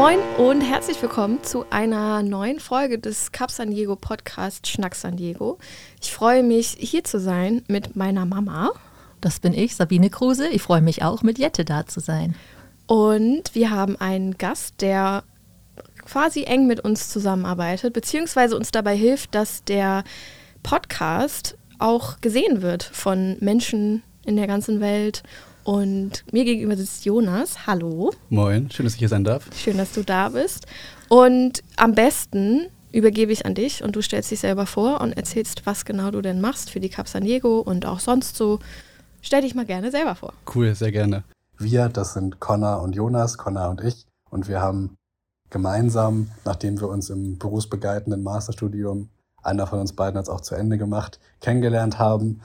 Moin und herzlich willkommen zu einer neuen Folge des Cap San Diego Podcast Schnack San Diego. Ich freue mich, hier zu sein mit meiner Mama. Das bin ich, Sabine Kruse. Ich freue mich auch, mit Jette da zu sein. Und wir haben einen Gast, der quasi eng mit uns zusammenarbeitet, beziehungsweise uns dabei hilft, dass der Podcast auch gesehen wird von Menschen in der ganzen Welt. Und mir gegenüber sitzt Jonas. Hallo. Moin, schön, dass ich hier sein darf. Schön, dass du da bist. Und am besten übergebe ich an dich und du stellst dich selber vor und erzählst, was genau du denn machst für die Cap San Diego und auch sonst so. Stell dich mal gerne selber vor. Cool, sehr gerne. Wir, das sind Connor und Jonas, Connor und ich. Und wir haben gemeinsam, nachdem wir uns im berufsbegleitenden Masterstudium, einer von uns beiden hat es auch zu Ende gemacht, kennengelernt haben,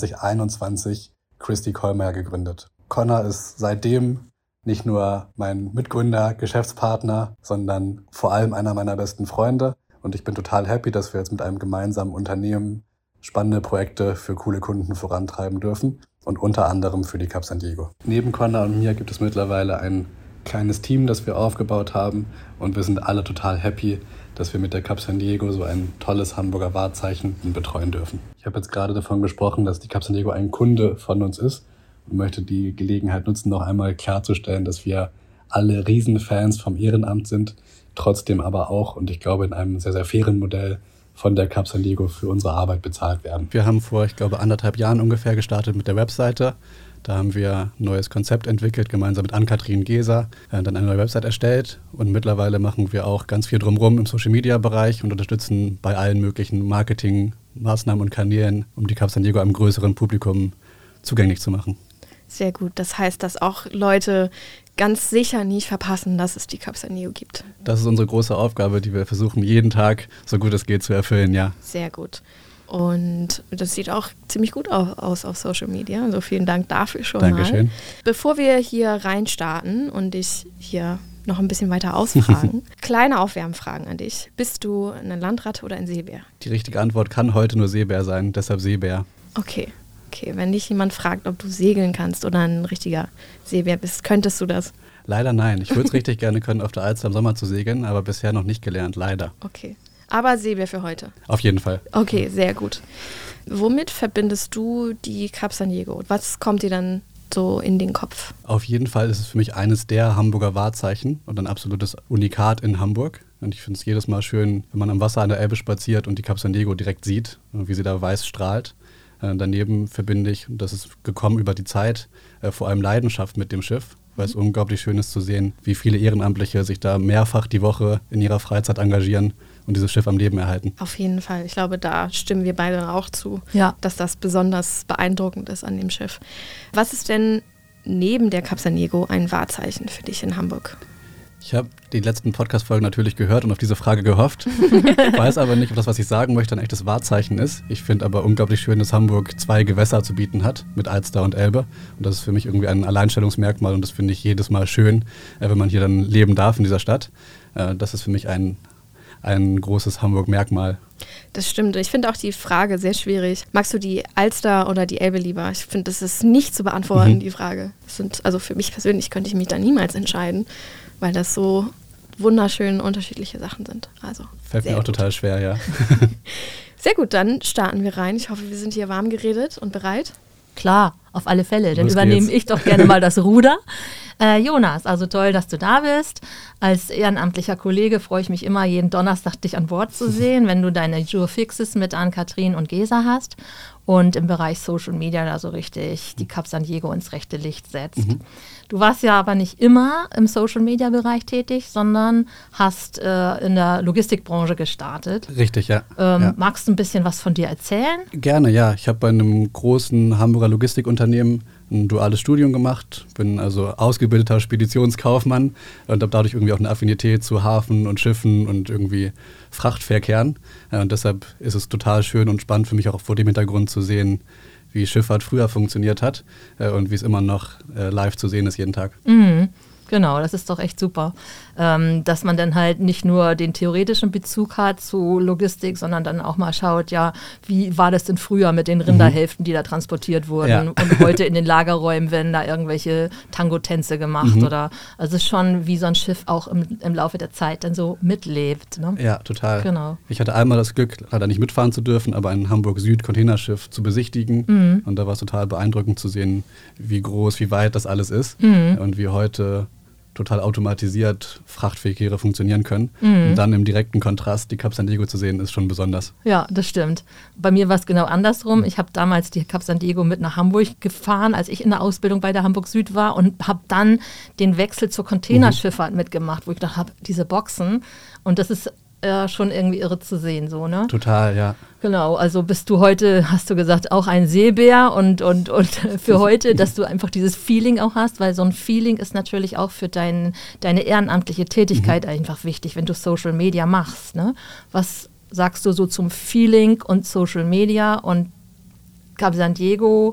2021 Christi Kollmeier gegründet. Connor ist seitdem nicht nur mein Mitgründer, Geschäftspartner, sondern vor allem einer meiner besten Freunde. Und ich bin total happy, dass wir jetzt mit einem gemeinsamen Unternehmen spannende Projekte für coole Kunden vorantreiben dürfen und unter anderem für die Cap San Diego. Neben Connor und mir gibt es mittlerweile ein kleines Team, das wir aufgebaut haben und wir sind alle total happy, dass wir mit der Cap San Diego so ein tolles Hamburger Wahrzeichen betreuen dürfen. Ich habe jetzt gerade davon gesprochen, dass die Cap San Diego ein Kunde von uns ist und möchte die Gelegenheit nutzen, noch einmal klarzustellen, dass wir alle Riesenfans vom Ehrenamt sind, trotzdem aber auch, und ich glaube in einem sehr, sehr fairen Modell, von der Cap San Diego für unsere Arbeit bezahlt werden. Wir haben vor, 1,5 Jahren ungefähr gestartet mit der Webseite. Da haben wir ein neues Konzept entwickelt, gemeinsam mit Ann-Kathrin Geser, dann eine neue Website erstellt und mittlerweile machen wir auch ganz viel drumherum im Social-Media-Bereich und unterstützen bei allen möglichen Marketingmaßnahmen und Kanälen, um die Cap San Diego einem größeren Publikum zugänglich zu machen. Sehr gut. Das heißt, dass auch Leute ganz sicher nicht verpassen, dass es die Cap San Diego gibt. Das ist unsere große Aufgabe, die wir versuchen, jeden Tag, so gut es geht, zu erfüllen, ja. Sehr gut. Und das sieht auch ziemlich gut aus auf Social Media. Also vielen Dank dafür schon Dankeschön. mal. Bevor wir hier reinstarten und dich hier noch ein bisschen weiter ausfragen, kleine Aufwärmfragen an dich. Bist du eine Landratte oder ein Seebär? Die richtige Antwort kann heute nur Seebär sein, deshalb Seebär. Okay, wenn dich jemand fragt, ob du segeln kannst oder ein richtiger Seebär bist, könntest du das? Leider nein. Ich würde es richtig gerne können, auf der Alster im Sommer zu segeln, aber bisher noch nicht gelernt, leider. Okay. Aber Seebär für heute? Auf jeden Fall. Okay, sehr gut. Womit verbindest du die Cap San Diego? Was kommt dir dann so in den Kopf? Auf jeden Fall ist es für mich eines der Hamburger Wahrzeichen und ein absolutes Unikat in Hamburg. Und ich finde es jedes Mal schön, wenn man am Wasser an der Elbe spaziert und die Cap San Diego direkt sieht, wie sie da weiß strahlt. Daneben verbinde ich, und das ist gekommen über die Zeit, vor allem Leidenschaft mit dem Schiff, weil es unglaublich schön ist zu sehen, wie viele Ehrenamtliche sich da mehrfach die Woche in ihrer Freizeit engagieren und dieses Schiff am Leben erhalten. Auf jeden Fall. Ich glaube, da stimmen wir beide auch zu, Ja. dass das besonders beeindruckend ist an dem Schiff. Was ist denn neben der Cap San Diego ein Wahrzeichen für dich in Hamburg? Ich habe die letzten Podcast-Folgen natürlich gehört und auf diese Frage gehofft. Ich weiß aber nicht, ob das, was ich sagen möchte, ein echtes Wahrzeichen ist. Ich finde aber unglaublich schön, dass Hamburg 2 Gewässer zu bieten hat, mit Alster und Elbe. Und das ist für mich irgendwie ein Alleinstellungsmerkmal und das finde ich jedes Mal schön, wenn man hier dann leben darf in dieser Stadt. Das ist für mich ein großes Hamburg-Merkmal. Das stimmt. Ich finde auch die Frage sehr schwierig. Magst du die Alster oder die Elbe lieber? Ich finde, das ist nicht zu beantworten, die Frage. Also für mich persönlich könnte ich mich da niemals entscheiden, weil das so wunderschön unterschiedliche Sachen sind. Also Fällt mir auch total schwer, ja. Sehr gut, dann starten wir rein. Ich hoffe, wir sind hier warm geredet und bereit. Klar, auf alle Fälle. Dann Los übernehme geht's. ich doch gerne mal das Ruder. Jonas, also toll, dass du da bist. Als ehrenamtlicher Kollege freue ich mich immer, jeden Donnerstag dich an Bord zu sehen, wenn du deine Jour Fixes mit Ann-Kathrin und Gesa hast und im Bereich Social Media da so richtig die Cap San Diego ins rechte Licht setzt. Du warst ja aber nicht immer im Social Media Bereich tätig, sondern hast in der Logistikbranche gestartet. Richtig, ja. Ja. Magst du ein bisschen was von dir erzählen? Gerne, ja. Ich habe bei einem großen Hamburger Logistikunternehmen ein duales Studium gemacht, bin also ausgebildeter Speditionskaufmann und habe dadurch irgendwie auch eine Affinität zu Hafen und Schiffen und irgendwie Frachtverkehren. Und deshalb ist es total schön und spannend für mich auch vor dem Hintergrund zu sehen, wie Schifffahrt früher funktioniert hat und wie es immer noch live zu sehen ist jeden Tag. Mhm. Genau, das ist doch echt super, dass man dann halt nicht nur den theoretischen Bezug hat zu Logistik, sondern dann auch mal schaut, ja, wie war das denn früher mit den Rinderhälften, die da transportiert wurden und heute in den Lagerräumen werden da irgendwelche Tango-Tänze gemacht oder, also es ist schon wie so ein Schiff auch im Laufe der Zeit dann so mitlebt. Ne? Ja, total. Genau. Ich hatte einmal das Glück, leider nicht mitfahren zu dürfen, aber ein Hamburg-Süd-Containerschiff zu besichtigen und da war es total beeindruckend zu sehen, wie groß, wie weit das alles ist und wie heute total automatisiert Frachtverkehre funktionieren können. Und dann im direkten Kontrast die Cap San Diego zu sehen, ist schon besonders. Ja, das stimmt. Bei mir war es genau andersrum. Ich habe damals die Cap San Diego mit nach Hamburg gefahren, als ich in der Ausbildung bei der Hamburg Süd war und habe dann den Wechsel zur Containerschifffahrt mitgemacht, wo ich dachte, diese Boxen und das ist schon irgendwie irre zu sehen, so, ne? Total, ja. Genau, also bist du heute, hast du gesagt, auch ein Seebär und für heute, dass du einfach dieses Feeling auch hast, weil so ein Feeling ist natürlich auch für deine ehrenamtliche Tätigkeit einfach wichtig, wenn du Social Media machst, ne? Was sagst du so zum Feeling und Social Media und Cap San Diego?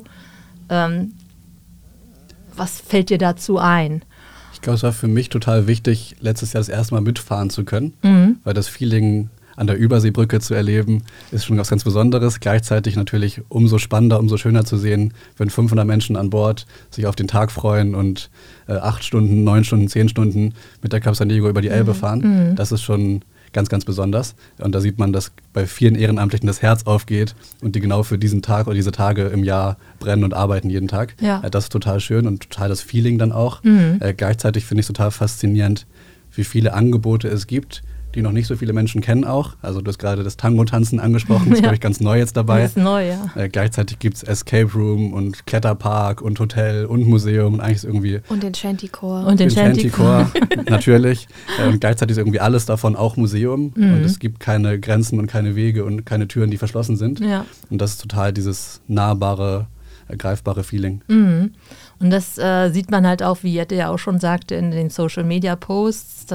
Was fällt dir dazu ein? Ich glaube, es war für mich total wichtig, letztes Jahr das erste Mal mitfahren zu können, weil das Feeling an der Überseebrücke zu erleben, ist schon was ganz Besonderes. Gleichzeitig natürlich umso spannender, umso schöner zu sehen, wenn 500 Menschen an Bord sich auf den Tag freuen und 8 Stunden, 9 Stunden, 10 Stunden mit der Cap San Diego über die Elbe fahren. Das ist schon ganz, ganz besonders. Und da sieht man, dass bei vielen Ehrenamtlichen das Herz aufgeht und die genau für diesen Tag oder diese Tage im Jahr brennen und arbeiten jeden Tag. Ja. Das ist total schön und total das Feeling dann auch. Gleichzeitig finde ich es total faszinierend, wie viele Angebote es gibt, die noch nicht so viele Menschen kennen auch. Also du hast gerade das Tango-Tanzen angesprochen, das ist, glaube ich, ganz neu jetzt dabei. Das ist neu, ja. Gleichzeitig gibt es Escape Room und Kletterpark und Hotel und Museum und eigentlich ist irgendwie... Und den Shantycore. Und den Shantycore, natürlich. Und gleichzeitig ist irgendwie alles davon auch Museum und es gibt keine Grenzen und keine Wege und keine Türen, die verschlossen sind. Ja. Und das ist total dieses nahbare, greifbare Feeling. Und das sieht man halt auch, wie Jette ja auch schon sagte in den Social-Media-Posts,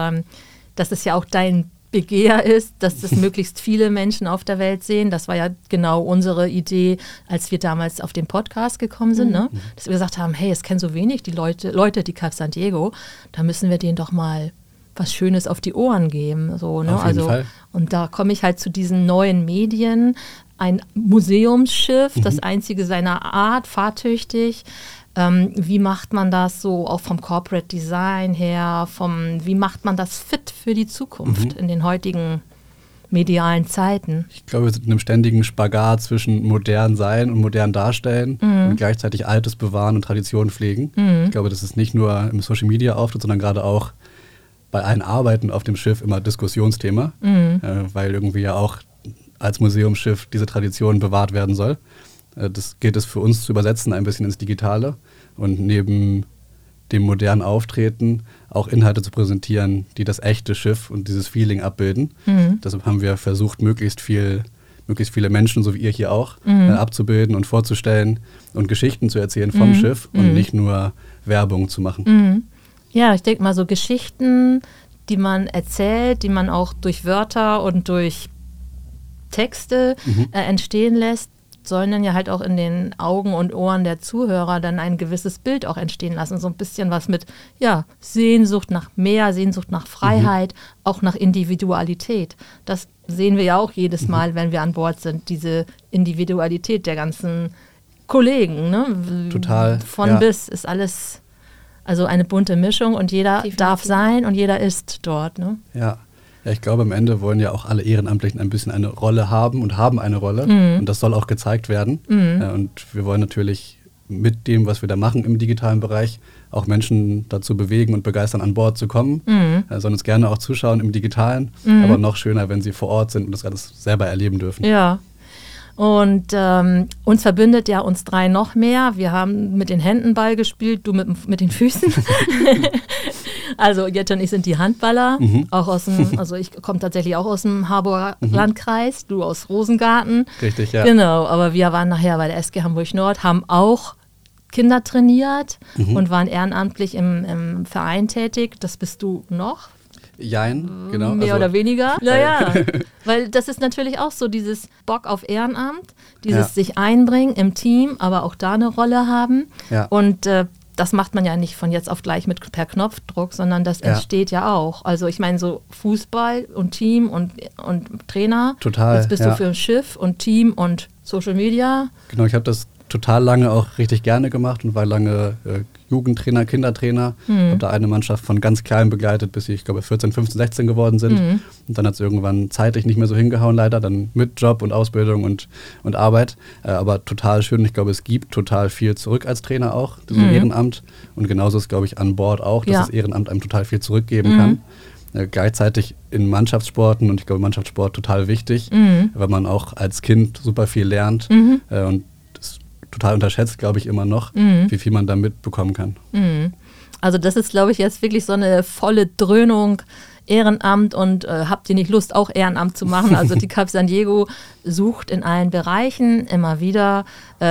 dass es ja auch dein Begehr ist, dass das möglichst viele Menschen auf der Welt sehen. Das war ja genau unsere Idee, als wir damals auf den Podcast gekommen sind, ne? Dass wir gesagt haben, hey, es kennen so wenig die Leute, die Cap San Diego, da müssen wir denen doch mal was Schönes auf die Ohren geben. So, ne? Auf jeden Fall. Und da komme ich halt zu diesen neuen Medien, ein Museumsschiff, das einzige seiner Art, fahrtüchtig. Wie macht man das so auch vom Corporate Design her, wie macht man das fit für die Zukunft in den heutigen medialen Zeiten? Ich glaube, wir sind in einem ständigen Spagat zwischen modern sein und modern darstellen und gleichzeitig Altes bewahren und Tradition pflegen. Ich glaube, das ist nicht nur im Social Media auftritt, sondern gerade auch bei allen Arbeiten auf dem Schiff immer Diskussionsthema, weil irgendwie ja auch als Museumsschiff diese Tradition bewahrt werden soll. Das gilt es für uns zu übersetzen, ein bisschen ins Digitale und neben dem modernen Auftreten auch Inhalte zu präsentieren, die das echte Schiff und dieses Feeling abbilden. Deshalb haben wir versucht, möglichst viele Menschen, so wie ihr hier auch, abzubilden und vorzustellen und Geschichten zu erzählen vom Schiff und nicht nur Werbung zu machen. Ja, ich denke mal so Geschichten, die man erzählt, die man auch durch Wörter und durch Texte entstehen lässt, sollen dann ja halt auch in den Augen und Ohren der Zuhörer dann ein gewisses Bild auch entstehen lassen. So ein bisschen was mit Sehnsucht nach mehr, Sehnsucht nach Freiheit, auch nach Individualität. Das sehen wir ja auch jedes Mal, wenn wir an Bord sind, diese Individualität der ganzen Kollegen. Ne? Total. Von bis ist alles, also eine bunte Mischung und jeder darf sein und jeder ist dort. Ne? Ja, ich glaube, am Ende wollen ja auch alle Ehrenamtlichen ein bisschen eine Rolle haben und haben eine Rolle. Und das soll auch gezeigt werden. Und wir wollen natürlich mit dem, was wir da machen im digitalen Bereich, auch Menschen dazu bewegen und begeistern, an Bord zu kommen. Sollen uns gerne auch zuschauen im Digitalen, aber noch schöner, wenn sie vor Ort sind und das alles selber erleben dürfen. Ja. Und uns verbindet ja uns drei noch mehr. Wir haben mit den Händen Ball gespielt, du mit den Füßen. Also Jette und ich sind die Handballer, auch also ich komme tatsächlich auch aus dem Harburger Landkreis, du aus Rosengarten. Richtig, ja. Genau, aber wir waren nachher bei der SG Hamburg Nord, haben auch Kinder trainiert und waren ehrenamtlich im Verein tätig. Das bist du noch? Jein, genau. Mehr oder weniger. Naja, weil das ist natürlich auch so dieses Bock auf Ehrenamt, dieses sich einbringen im Team, aber auch da eine Rolle haben. Ja. Und das macht man ja nicht von jetzt auf gleich per Knopfdruck, sondern das entsteht ja auch. Also ich meine so Fußball und Team und Trainer. Total. Jetzt bist du für ein Schiff und Team und Social Media. Genau, ich habe das total lange auch richtig gerne gemacht und war lange Jugendtrainer, Kindertrainer. Habe da eine Mannschaft von ganz klein begleitet, bis sie, ich glaube, 14, 15, 16 geworden sind. Und dann hat es irgendwann zeitlich nicht mehr so hingehauen, leider, dann mit Job und Ausbildung und Arbeit. Aber total schön. Ich glaube, es gibt total viel zurück als Trainer auch, diesem Ehrenamt. Und genauso ist, glaube ich, an Bord auch, dass das Ehrenamt einem total viel zurückgeben kann. Gleichzeitig in Mannschaftssporten, und ich glaube, Mannschaftssport total wichtig, weil man auch als Kind super viel lernt und total unterschätzt, glaube ich, immer noch, wie viel man da mitbekommen kann. Also das ist, glaube ich, jetzt wirklich so eine volle Dröhnung Ehrenamt und habt ihr nicht Lust, auch Ehrenamt zu machen? Also die Cap San Diego sucht in allen Bereichen immer wieder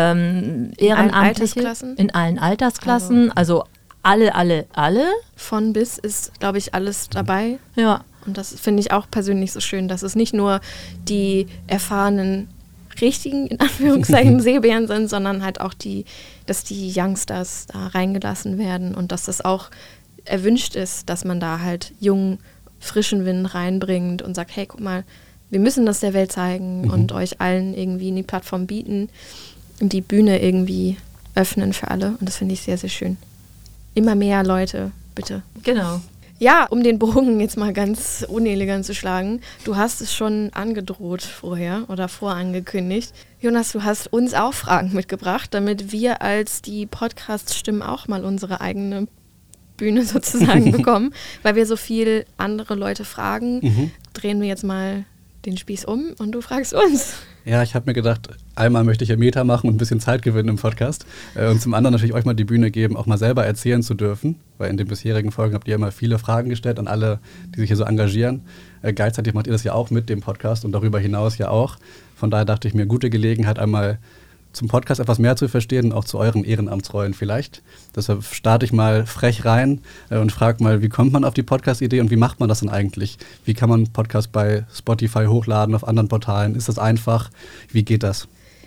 Ehrenamtliche. In allen Altersklassen. Also alle. Von bis ist, glaube ich, alles dabei. Ja. Und das finde ich auch persönlich so schön, dass es nicht nur die erfahrenen richtigen, in Anführungszeichen, Seebären sind, sondern halt auch dass die Youngsters da reingelassen werden und dass das auch erwünscht ist, dass man da halt jungen, frischen Wind reinbringt und sagt, hey, guck mal, wir müssen das der Welt zeigen und euch allen irgendwie eine Plattform bieten und die Bühne irgendwie öffnen für alle. Und das finde ich sehr, sehr schön. Immer mehr Leute, bitte. Genau. Ja, um den Bogen jetzt mal ganz unelegant zu schlagen, du hast es schon angedroht vorher oder vorangekündigt. Jonas, du hast uns auch Fragen mitgebracht, damit wir als die Podcast-Stimmen auch mal unsere eigene Bühne sozusagen bekommen, weil wir so viel andere Leute fragen. Drehen wir jetzt mal den Spieß um und du fragst uns. Ja, ich habe mir gedacht, einmal möchte ich ja Meta machen und ein bisschen Zeit gewinnen im Podcast und zum anderen natürlich euch mal die Bühne geben, auch mal selber erzählen zu dürfen, weil in den bisherigen Folgen habt ihr immer viele Fragen gestellt an alle, die sich hier so engagieren. Gleichzeitig macht ihr das ja auch mit dem Podcast und darüber hinaus ja auch. Von daher dachte ich mir, gute Gelegenheit, einmal zum Podcast etwas mehr zu verstehen und auch zu euren Ehrenamtsrollen vielleicht. Deshalb starte ich mal frech rein und frage mal, wie kommt man auf die Podcast-Idee und wie macht man das denn eigentlich? Wie kann man einen Podcast bei Spotify hochladen, auf anderen Portalen? Ist das einfach? Wie geht das?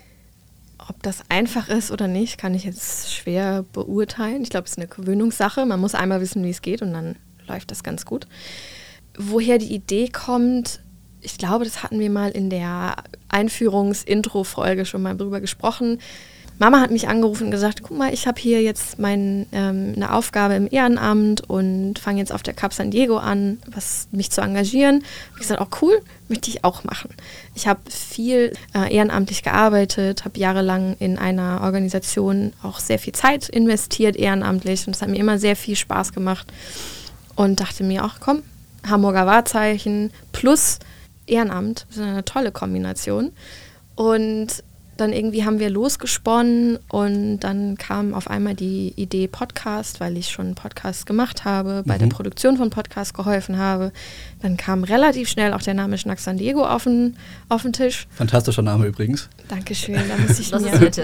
Ob das einfach ist oder nicht, kann ich jetzt schwer beurteilen. Ich glaube, es ist eine Gewöhnungssache. Man muss einmal wissen, wie es geht und dann läuft das ganz gut. Woher die Idee kommt, ich glaube, das hatten wir mal in der Einführungs-Intro-Folge schon mal drüber gesprochen. Mama hat mich angerufen und gesagt, guck mal, ich habe hier jetzt eine Aufgabe im Ehrenamt und fange jetzt auf der Cap San Diego an, mich zu engagieren. Und ich gesagt, oh cool, möchte ich auch machen. Ich habe viel ehrenamtlich gearbeitet, habe jahrelang in einer Organisation auch sehr viel Zeit investiert ehrenamtlich und es hat mir immer sehr viel Spaß gemacht und dachte mir auch, komm, Hamburger Wahrzeichen plus Ehrenamt, das ist eine tolle Kombination. Und dann irgendwie haben wir losgesponnen und dann kam auf einmal die Idee Podcast, weil ich schon einen Podcast gemacht habe, bei der Produktion von Podcasts geholfen habe. Dann kam relativ schnell auch der Name Schnack San Diego auf den Tisch. Fantastischer Name übrigens. Dankeschön, da muss ich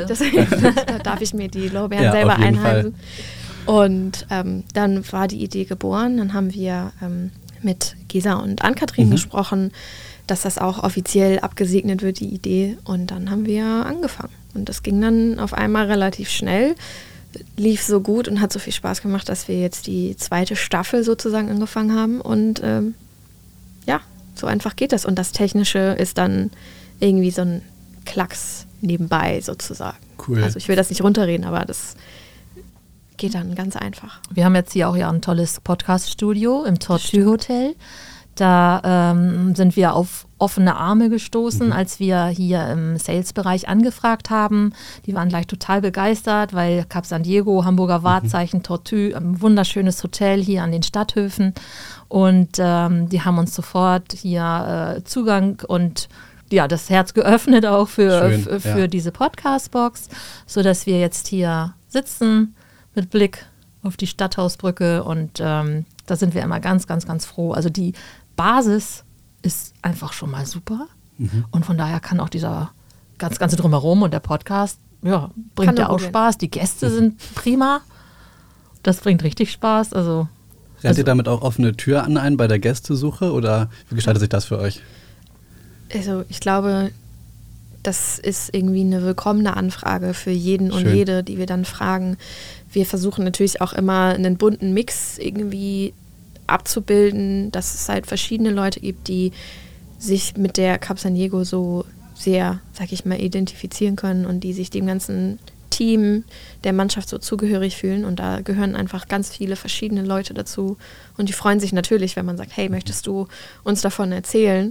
da darf ich mir die Lorbeeren selber einheimsen. Und dann war die Idee geboren, dann haben wir mit Gesa und Ann-Kathrin gesprochen, dass das auch offiziell abgesegnet wird, die Idee. Und dann haben wir angefangen. Und das ging dann auf einmal relativ schnell, lief so gut und hat so viel Spaß gemacht, dass wir jetzt die 2. Staffel sozusagen angefangen haben. Und ja, so einfach geht das. Und das Technische ist dann irgendwie so ein Klacks nebenbei sozusagen. Cool. Also ich will das nicht runterreden, aber das geht dann ganz einfach. Wir haben jetzt hier auch ja ein tolles Podcast-Studio im Tortue Hotel. Da sind wir auf offene Arme gestoßen, als wir hier im Sales-Bereich angefragt haben. Die waren gleich total begeistert, weil Cap San Diego, Hamburger Wahrzeichen, Tortue, ein wunderschönes Hotel hier an den Stadthöfen. Und die haben uns sofort hier Zugang und ja, das Herz geöffnet auch für diese Podcast-Box, sodass wir jetzt hier sitzen mit Blick auf die Stadthausbrücke und da sind wir immer ganz, ganz, ganz froh. Also die Basis ist einfach schon mal super und von daher kann auch dieser ganze Drumherum und der Podcast, ja, bringt ja auch Spaß. Die Gäste sind prima, das bringt richtig Spaß. Also Rennt ihr damit auch offene Tür an bei der Gästesuche oder wie gestaltet sich das für euch? Also ich glaube, das ist irgendwie eine willkommene Anfrage für jeden und jede, die wir dann fragen. Wir versuchen natürlich auch immer einen bunten Mix irgendwie abzubilden, dass es halt verschiedene Leute gibt, die sich mit der Cup San Diego so sehr, sag ich mal, identifizieren können und die sich dem ganzen Team der Mannschaft so zugehörig fühlen. Und da gehören einfach ganz viele verschiedene Leute dazu. Und die freuen sich natürlich, wenn man sagt, hey, möchtest du uns davon erzählen,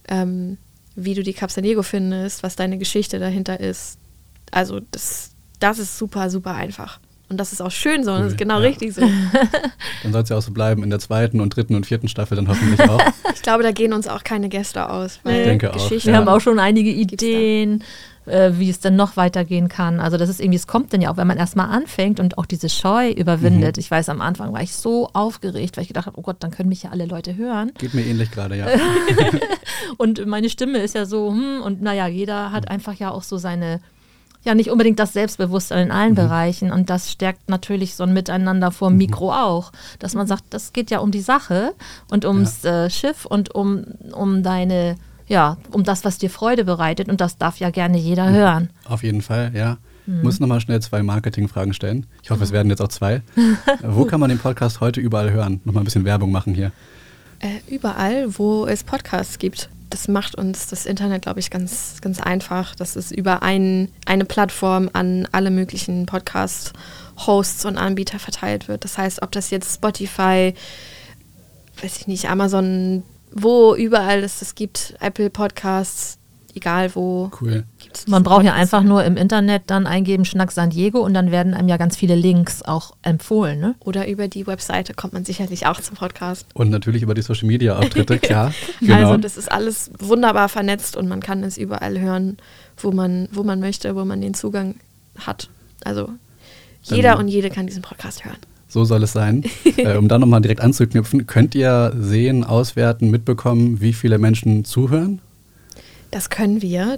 wie du die Cup San Diego findest, was deine Geschichte dahinter ist. Also das ist super, super einfach. Und das ist auch schön so und das ist genau richtig so. Dann soll es ja auch so bleiben in der 2., und 3. und 4. Staffel dann hoffentlich auch. Ich glaube, da gehen uns auch keine Gäste aus. Weil ich denke auch. Wir haben auch schon einige Ideen, wie es dann noch weitergehen kann. Also das ist irgendwie, es kommt dann ja auch, wenn man erstmal anfängt und auch diese Scheu überwindet. Ich weiß, am Anfang war ich so aufgeregt, weil ich gedacht habe, oh Gott, dann können mich ja alle Leute hören. Geht mir ähnlich gerade, ja. Und meine Stimme ist ja so, und naja, jeder hat einfach ja auch so seine, ja nicht unbedingt das Selbstbewusstsein in allen Bereichen, und das stärkt natürlich so ein Miteinander vor dem Mikro auch, dass man sagt, das geht ja um die Sache und ums Schiff und um deine, um das, was dir Freude bereitet, und das darf ja gerne jeder hören. Auf jeden Fall, ja. Muss nochmal schnell 2 Marketingfragen stellen. Ich hoffe, es werden jetzt auch 2. Wo kann man den Podcast heute überall hören? Nochmal ein bisschen Werbung machen hier. Überall, wo es Podcasts gibt. Das macht uns das Internet, glaube ich, ganz, ganz einfach. Das ist über eine Plattform an alle möglichen Podcast-Hosts und Anbieter verteilt wird. Das heißt, ob das jetzt Spotify, weiß ich nicht, Amazon, wo überall es das gibt, Apple Podcasts, egal wo. Cool. Man braucht ja einfach nur im Internet dann eingeben Schnack San Diego und dann werden einem ja ganz viele Links auch empfohlen, ne? Oder über die Webseite kommt man sicherlich auch zum Podcast. Und natürlich über die Social-Media-Auftritte, klar. Genau. Also das ist alles wunderbar vernetzt und man kann es überall hören, wo man möchte, wo man den Zugang hat. Also jeder und jede kann diesen Podcast hören. So soll es sein. Um dann nochmal direkt anzuknüpfen, könnt ihr sehen, auswerten, mitbekommen, wie viele Menschen zuhören? Das können wir.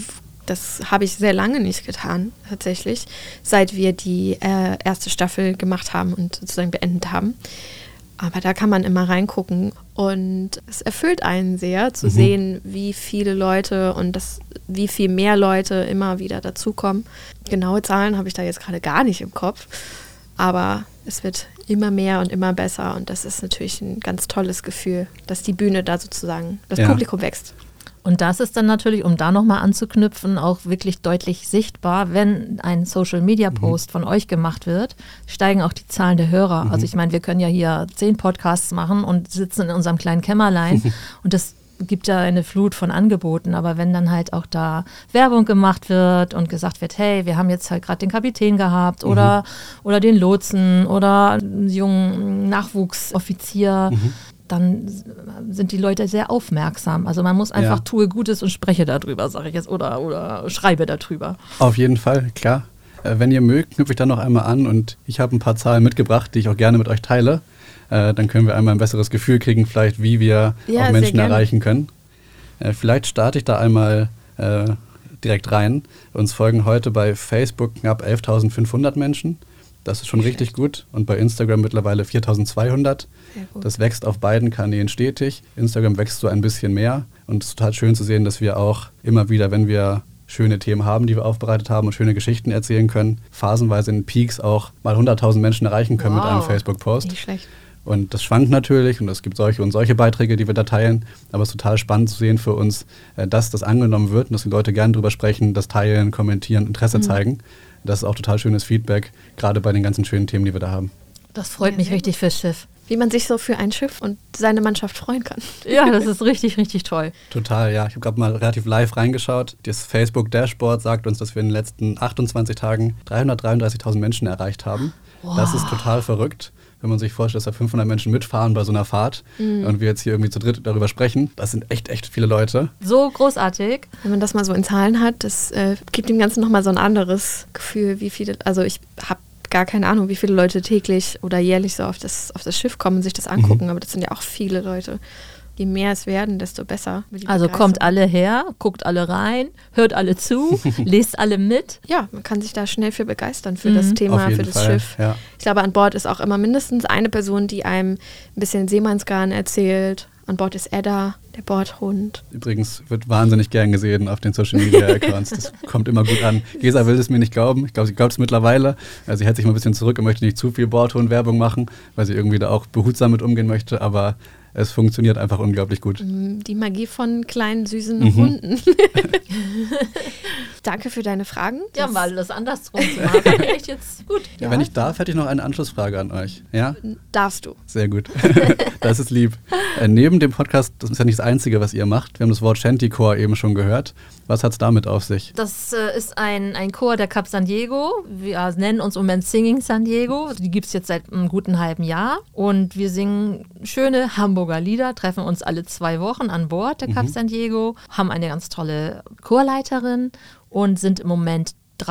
Das habe ich sehr lange nicht getan, tatsächlich, seit wir die erste Staffel gemacht haben und sozusagen beendet haben. Aber da kann man immer reingucken und es erfüllt einen sehr, zu sehen, wie viele Leute und wie viel mehr Leute immer wieder dazukommen. Genaue Zahlen habe ich da jetzt gerade gar nicht im Kopf, aber es wird immer mehr und immer besser und das ist natürlich ein ganz tolles Gefühl, dass die Bühne da sozusagen, das Publikum wächst. Und das ist dann natürlich, um da nochmal anzuknüpfen, auch wirklich deutlich sichtbar, wenn ein Social-Media-Post von euch gemacht wird, steigen auch die Zahlen der Hörer. Also ich meine, wir können ja hier 10 Podcasts machen und sitzen in unserem kleinen Kämmerlein und das gibt ja eine Flut von Angeboten, aber wenn dann halt auch da Werbung gemacht wird und gesagt wird, hey, wir haben jetzt halt gerade den Kapitän gehabt oder den Lotsen oder einen jungen Nachwuchsoffizier, dann sind die Leute sehr aufmerksam. Also man muss einfach tue Gutes und spreche darüber, sage ich jetzt, oder schreibe darüber. Auf jeden Fall, klar. Wenn ihr mögt, knüpfe ich dann noch einmal an und ich habe ein paar Zahlen mitgebracht, die ich auch gerne mit euch teile. Dann können wir einmal ein besseres Gefühl kriegen, vielleicht wie wir auch Menschen erreichen können. Vielleicht starte ich da einmal direkt rein. Uns folgen heute bei Facebook knapp 11.500 Menschen. Das ist schon richtig gut. Und bei Instagram mittlerweile 4.200. Das wächst auf beiden Kanälen stetig. Instagram wächst so ein bisschen mehr. Und es ist total schön zu sehen, dass wir auch immer wieder, wenn wir schöne Themen haben, die wir aufbereitet haben und schöne Geschichten erzählen können, phasenweise in Peaks auch mal 100.000 Menschen erreichen können mit einem Facebook-Post. Nicht schlecht. Und das schwankt natürlich und es gibt solche und solche Beiträge, die wir da teilen. Aber es ist total spannend zu sehen für uns, dass das angenommen wird und dass die Leute gerne drüber sprechen, das teilen, kommentieren, Interesse zeigen. Das ist auch total schönes Feedback, gerade bei den ganzen schönen Themen, die wir da haben. Das freut mich richtig fürs Schiff. Wie man sich so für ein Schiff und seine Mannschaft freuen kann. Ja, das ist richtig, richtig toll. Total, ja. Ich habe gerade mal relativ live reingeschaut. Das Facebook-Dashboard sagt uns, dass wir in den letzten 28 Tagen 333.000 Menschen erreicht haben. Wow. Das ist total verrückt. Wenn man sich vorstellt, dass da 500 Menschen mitfahren bei so einer Fahrt und wir jetzt hier irgendwie zu dritt darüber sprechen, das sind echt viele Leute. So großartig. Wenn man das mal so in Zahlen hat, das gibt dem Ganzen nochmal so ein anderes Gefühl, wie viele, also ich habe gar keine Ahnung, wie viele Leute täglich oder jährlich so auf das Schiff kommen und sich das angucken, aber das sind ja auch viele Leute. Je mehr es werden, desto besser. Also kommt alle her, guckt alle rein, hört alle zu, lest alle mit. Ja, man kann sich da schnell für begeistern, für das Thema, für das Schiff. Ja. Ich glaube, an Bord ist auch immer mindestens eine Person, die einem ein bisschen Seemannsgarn erzählt An Bord ist Edda, der Bordhund. Übrigens wird wahnsinnig gern gesehen auf den Social Media Accounts. Das kommt immer gut an. Gesa will es mir nicht glauben. Ich glaube, sie glaubt es mittlerweile. Sie hält sich mal ein bisschen zurück und möchte nicht zu viel Bordhund-Werbung machen, weil sie irgendwie da auch behutsam mit umgehen möchte. Aber es funktioniert einfach unglaublich gut. Die Magie von kleinen, süßen Hunden. Danke für deine Fragen. Ja, mal das andersrum zu machen. Echt jetzt gut. Ja, wenn ich darf, hätte ich noch eine Anschlussfrage an euch. Ja? Darfst du. Sehr gut. Das ist lieb. Neben dem Podcast, das ist ja nicht das Einzige, was ihr macht. Wir haben das Wort Shantycore eben schon gehört. Was hat es damit auf sich? Das ist ein Chor der Cap San Diego. Wir nennen uns im Moment Singing San Diego. Die gibt es jetzt seit einem guten halben Jahr. Und wir singen schöne Hamburger Lieder, treffen uns alle 2 Wochen an Bord der Cap San Diego, haben eine ganz tolle Chorleiterin und sind im Moment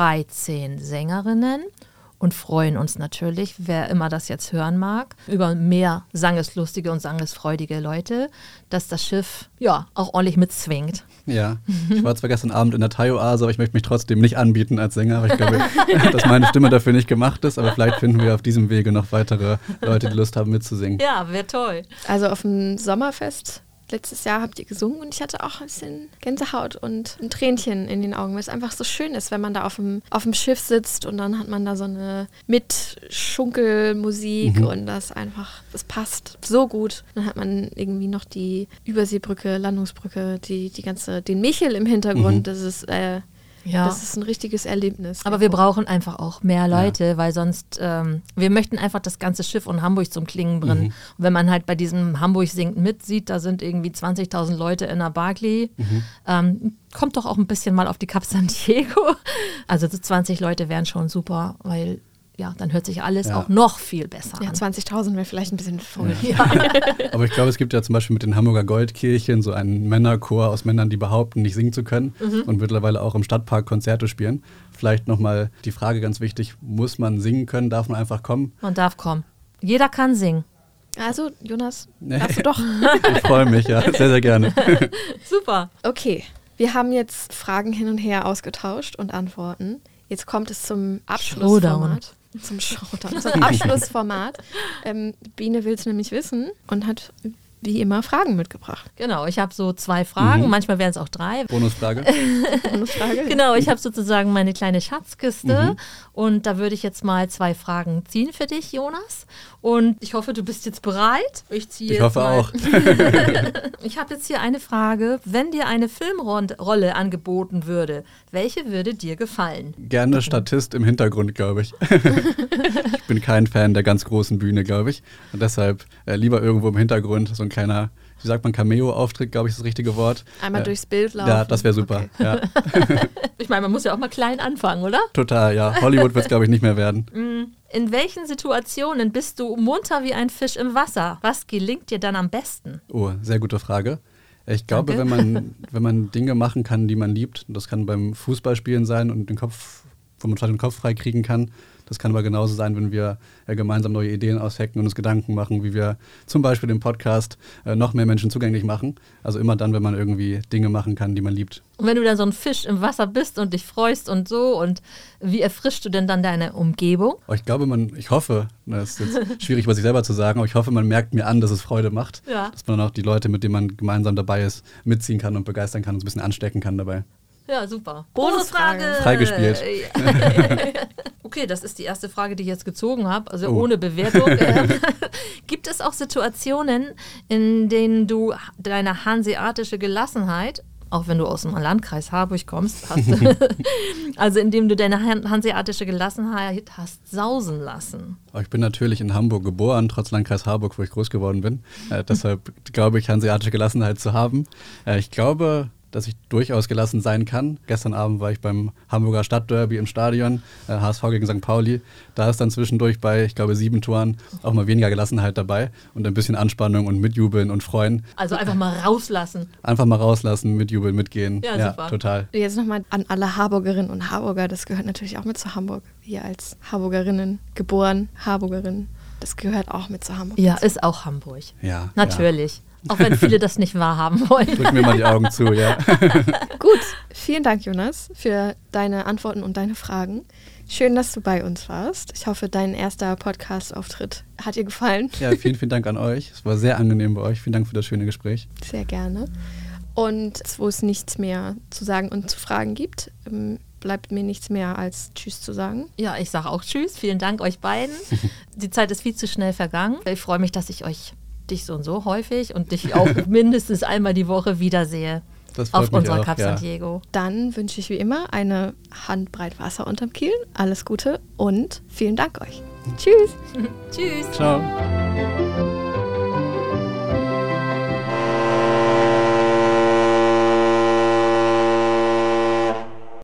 13 Sängerinnen. Und freuen uns natürlich, wer immer das jetzt hören mag, über mehr sangeslustige und sangesfreudige Leute, dass das Schiff ja auch ordentlich mitzwingt. Ja, ich war zwar gestern Abend in der Thai-Oase, aber ich möchte mich trotzdem nicht anbieten als Sänger, weil ich glaube, dass meine Stimme dafür nicht gemacht ist. Aber vielleicht finden wir auf diesem Wege noch weitere Leute, die Lust haben mitzusingen. Ja, wäre toll. Also auf dem Sommerfest letztes Jahr habt ihr gesungen und ich hatte auch ein bisschen Gänsehaut und ein Tränchen in den Augen, weil es einfach so schön ist, wenn man da auf dem Schiff sitzt und dann hat man da so eine Mitschunkelmusik und das passt so gut. Dann hat man irgendwie noch die Überseebrücke, Landungsbrücke, den Michel im Hintergrund, das ist ein richtiges Erlebnis. Aber wir brauchen einfach auch mehr Leute, weil sonst, wir möchten einfach das ganze Schiff und Hamburg zum Klingen bringen. Und wenn man halt bei diesem Hamburg singt mitsieht, da sind irgendwie 20.000 Leute in der Barclay, kommt doch auch ein bisschen mal auf die Cap San Diego. Also 20 Leute wären schon super, weil dann hört sich alles auch noch viel besser an. 20.000 wäre vielleicht ein bisschen voll. Ja. Aber ich glaube, es gibt ja zum Beispiel mit den Hamburger Goldkirchen so einen Männerchor aus Männern, die behaupten, nicht singen zu können und mittlerweile auch im Stadtpark Konzerte spielen. Vielleicht nochmal die Frage ganz wichtig, muss man singen können, darf man einfach kommen? Man darf kommen. Jeder kann singen. Also, Jonas, darfst du doch. Ich freue mich, ja, sehr, sehr gerne. Super. Okay, wir haben jetzt Fragen hin und her ausgetauscht und Antworten. Jetzt kommt es zum Abschlussformat. Zum Abschlussformat. Biene will es nämlich wissen und hat wie immer Fragen mitgebracht. Genau, ich habe so 2 Fragen, manchmal wären es auch 3. Bonusfrage. Genau, ich habe sozusagen meine kleine Schatzkiste und da würde ich jetzt mal 2 Fragen ziehen für dich, Jonas. Und ich hoffe, du bist jetzt bereit. Ich hoffe auch. Ich habe jetzt hier eine Frage. Wenn dir eine Filmrolle angeboten würde, welche würde dir gefallen? Gerne Statist im Hintergrund, glaube ich. Ich bin kein Fan der ganz großen Bühne, glaube ich. Und deshalb lieber irgendwo im Hintergrund so ein kleiner, wie sagt man, Cameo-Auftritt, glaube ich, ist das richtige Wort. Einmal durchs Bild laufen. Ja, das wäre super. Okay. Ja. Ich meine, man muss ja auch mal klein anfangen, oder? Total, ja. Hollywood wird es, glaube ich, nicht mehr werden. In welchen Situationen bist du munter wie ein Fisch im Wasser? Was gelingt dir dann am besten? Oh, sehr gute Frage. Ich glaube, wenn man Dinge machen kann, die man liebt, das kann beim Fußballspielen sein und wo man den Kopf frei kriegen kann. Das kann aber genauso sein, wenn wir gemeinsam neue Ideen aushacken und uns Gedanken machen, wie wir zum Beispiel den Podcast noch mehr Menschen zugänglich machen. Also immer dann, wenn man irgendwie Dinge machen kann, die man liebt. Und wenn du dann so ein Fisch im Wasser bist und dich freust und so, und wie erfrischst du denn dann deine Umgebung? Ich glaube, ich hoffe, das ist jetzt schwierig, über sich selber zu sagen, aber ich hoffe, man merkt mir an, dass es Freude macht. Ja. Dass man dann auch die Leute, mit denen man gemeinsam dabei ist, mitziehen kann und begeistern kann und so ein bisschen anstecken kann dabei. Ja, super. Bonusfrage. Freigespielt. Okay, das ist die erste Frage, die ich jetzt gezogen habe, also ohne Bewertung. Gibt es auch Situationen, in denen du deine hanseatische Gelassenheit, auch wenn du aus dem Landkreis Harburg kommst, also in dem du deine hanseatische Gelassenheit hast sausen lassen? Ich bin natürlich in Hamburg geboren, trotz Landkreis Harburg, wo ich groß geworden bin. Deshalb glaube ich, hanseatische Gelassenheit zu haben. Ich glaube, dass ich durchaus gelassen sein kann. Gestern Abend war ich beim Hamburger Stadtderby im Stadion, HSV gegen St. Pauli. Da ist dann zwischendurch bei, ich glaube, 7 Toren auch mal weniger Gelassenheit dabei und ein bisschen Anspannung und mitjubeln und freuen. Also einfach mal rauslassen. Einfach mal rauslassen, mitjubeln, mitgehen. Ja, super. Total. Jetzt nochmal an alle Harburgerinnen und Harburger, das gehört natürlich auch mit zu Hamburg. Wir als Harburgerinnen, geboren Harburgerinnen, das gehört auch mit zu Hamburg. Ja, ist auch Hamburg. Ja. Natürlich. Ja. Auch wenn viele das nicht wahrhaben wollen. Drück mir mal die Augen zu, ja. Gut, vielen Dank, Jonas, für deine Antworten und deine Fragen. Schön, dass du bei uns warst. Ich hoffe, dein erster Podcast-Auftritt hat dir gefallen. Ja, vielen, vielen Dank an euch. Es war sehr angenehm bei euch. Vielen Dank für das schöne Gespräch. Sehr gerne. Und wo es nichts mehr zu sagen und zu fragen gibt, bleibt mir nichts mehr als Tschüss zu sagen. Ja, ich sage auch Tschüss. Vielen Dank euch beiden. Die Zeit ist viel zu schnell vergangen. Ich freue mich, dass ich dich so und so häufig und dich auch mindestens einmal die Woche wiedersehe. Das freut auf mich unserer auch, Cup ja. San Diego. Dann wünsche ich wie immer eine Handbreit Wasser unterm Kiel. Alles Gute und vielen Dank euch. Tschüss. Tschüss. Ciao.